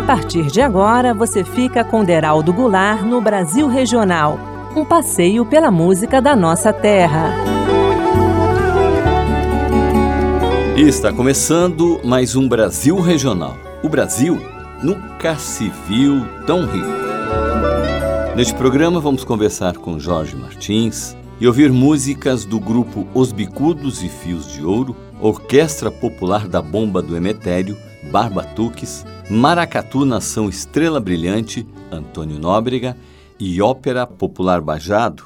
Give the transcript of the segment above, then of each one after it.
A partir de agora, você fica com Deraldo Goulart no Brasil Regional, um passeio pela música da nossa terra. E está começando mais um Brasil Regional. O Brasil nunca se viu tão rico. Neste programa vamos conversar com Jorge Martins e ouvir músicas do grupo Os Bicudos e Fios de Ouro, Orquestra Popular da Bomba do Emetério, Barbatuques, Maracatu Nação Estrela Brilhante, Antônio Nóbrega e Ópera Popular Bajado.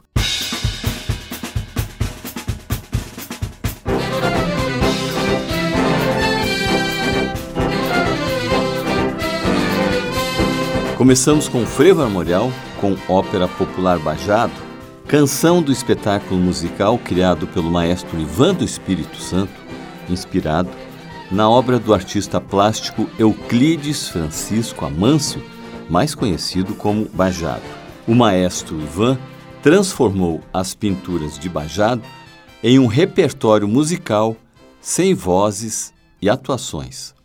Começamos com Frevo Armorial, com Ópera Popular Bajado, canção do espetáculo musical criado pelo maestro Ivan do Espírito Santo, inspirado na obra do artista plástico Euclides Francisco Amâncio, mais conhecido como Bajado. O maestro Ivan transformou as pinturas de Bajado em um repertório musical sem vozes e atuações.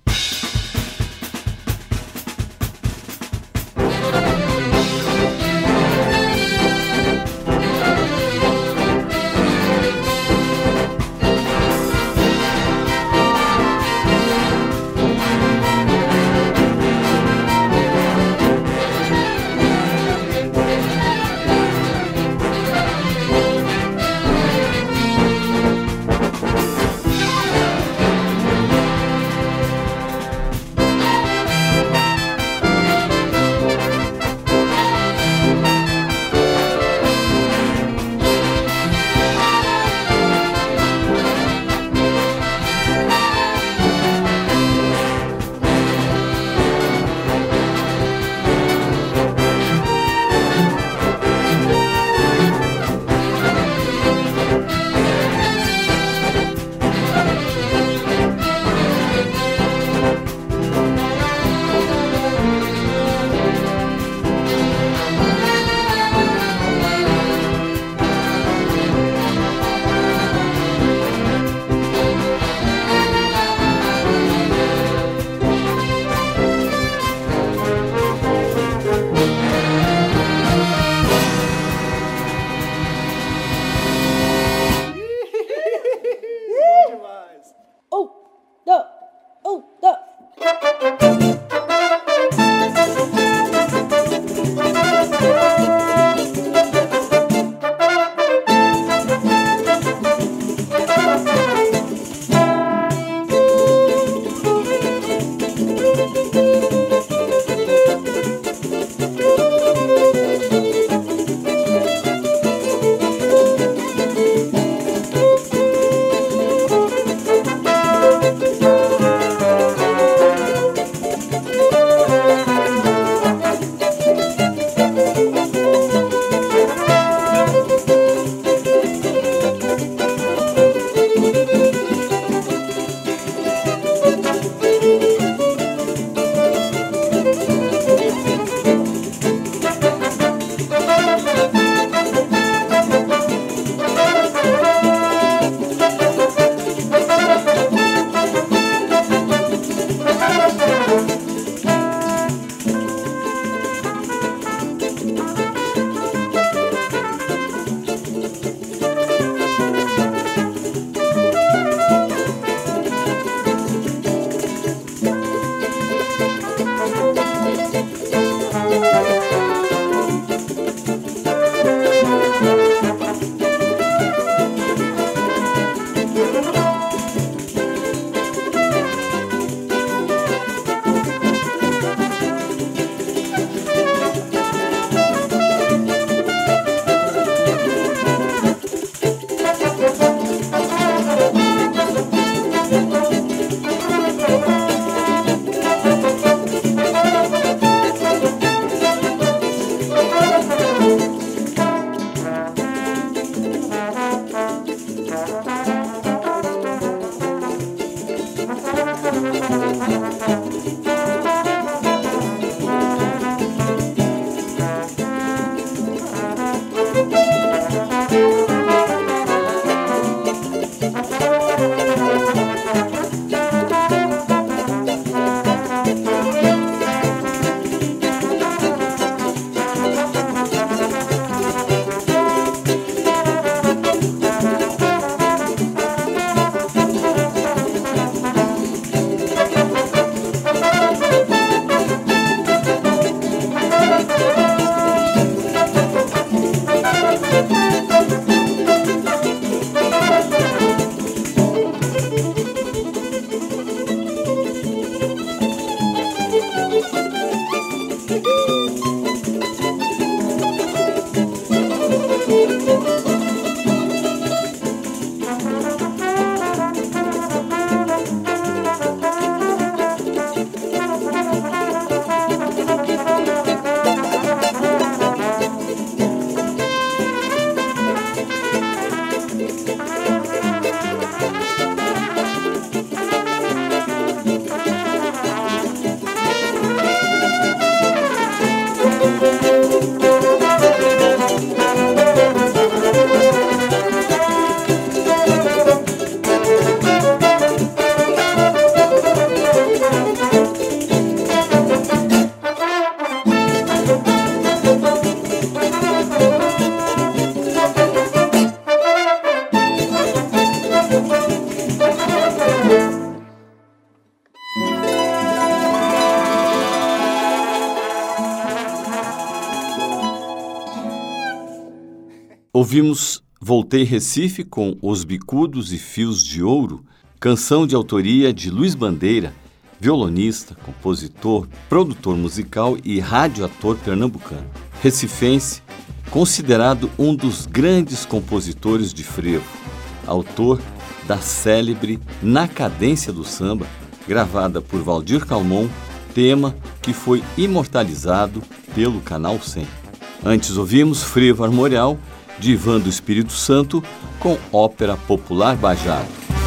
Ouvimos Voltei Recife com Os Bicudos e Fios de Ouro, canção de autoria de Luiz Bandeira, violonista, compositor, produtor musical e radioator pernambucano. Recifense, considerado um dos grandes compositores de frevo, autor da célebre Na Cadência do Samba, gravada por Valdir Calmon, tema que foi imortalizado pelo Canal 100. Antes ouvimos Frevo Armorial, de Ivan do Espírito Santo, com Ópera Popular Bajado.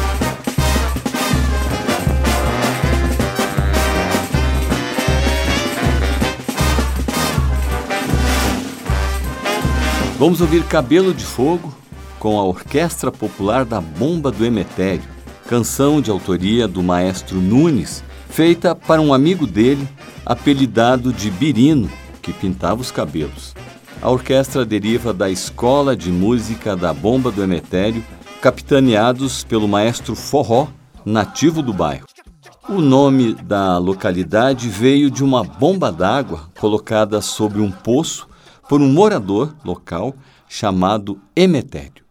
Vamos ouvir Cabelo de Fogo, com a Orquestra Popular da Bomba do Emetério, canção de autoria do maestro Nunes, feita para um amigo dele, apelidado de Birino, que pintava os cabelos. A orquestra deriva da Escola de Música da Bomba do Emetério, capitaneados pelo maestro Forró, nativo do bairro. O nome da localidade veio de uma bomba d'água colocada sobre um poço por um morador local chamado Emetério.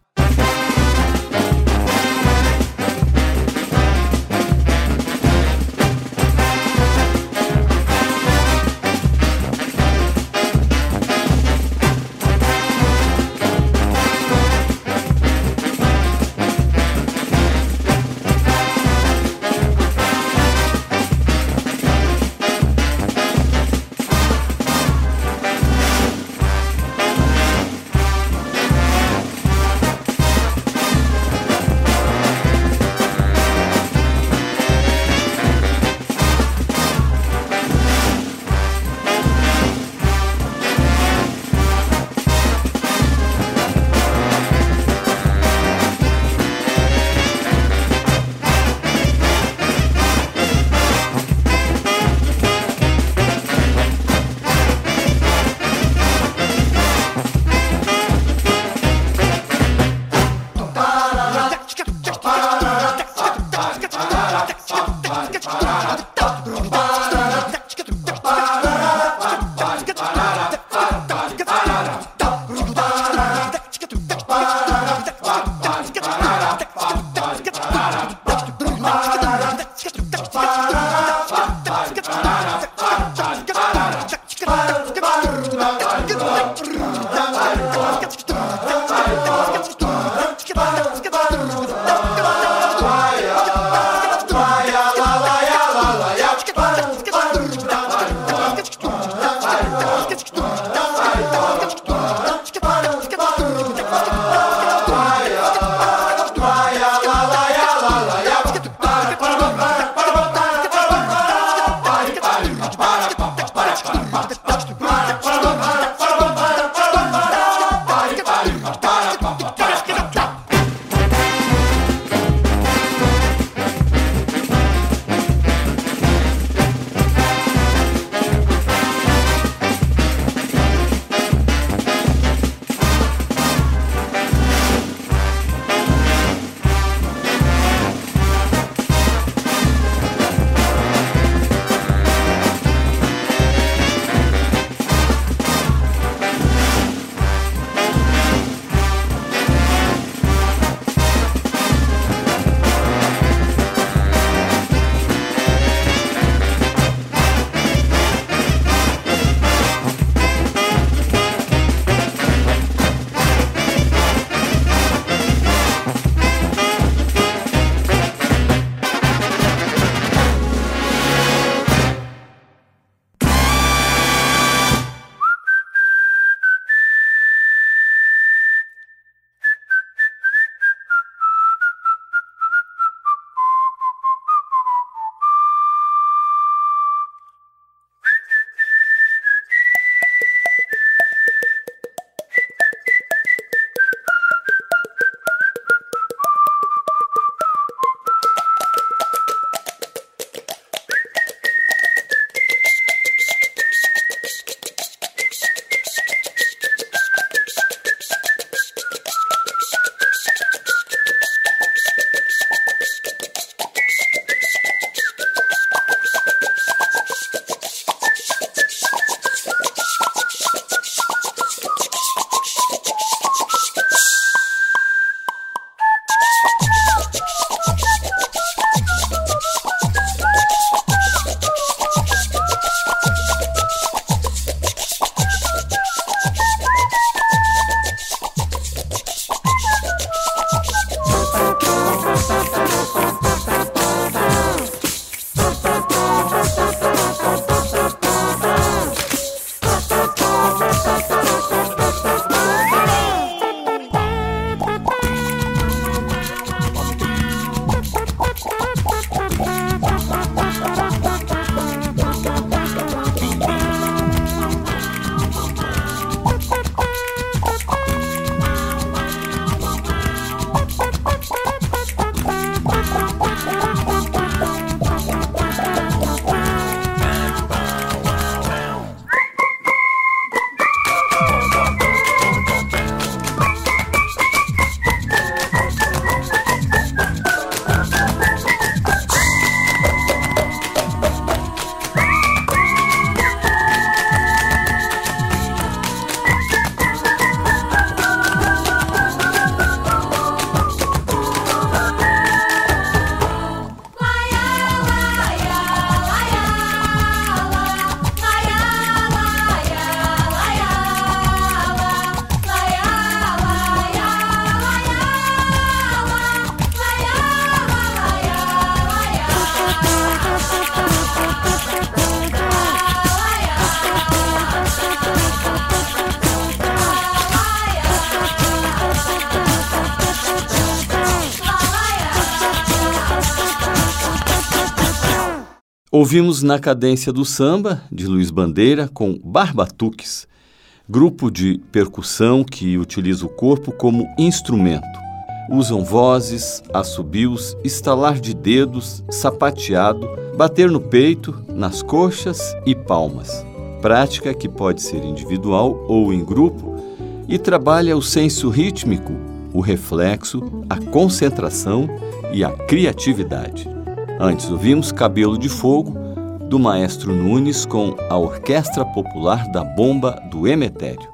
Ouvimos Na Cadência do Samba, de Luiz Bandeira, com Barbatuques, grupo de percussão que utiliza o corpo como instrumento. Usam vozes, assobios, estalar de dedos, sapateado, bater no peito, nas coxas e palmas. Prática que pode ser individual ou em grupo e trabalha o senso rítmico, o reflexo, a concentração e a criatividade. Antes ouvimos Cabelo de Fogo, do Maestro Nunes, com a Orquestra Popular da Bomba do Emetério.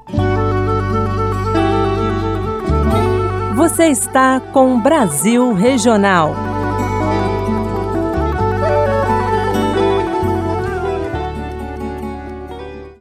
Você está com Brasil Regional.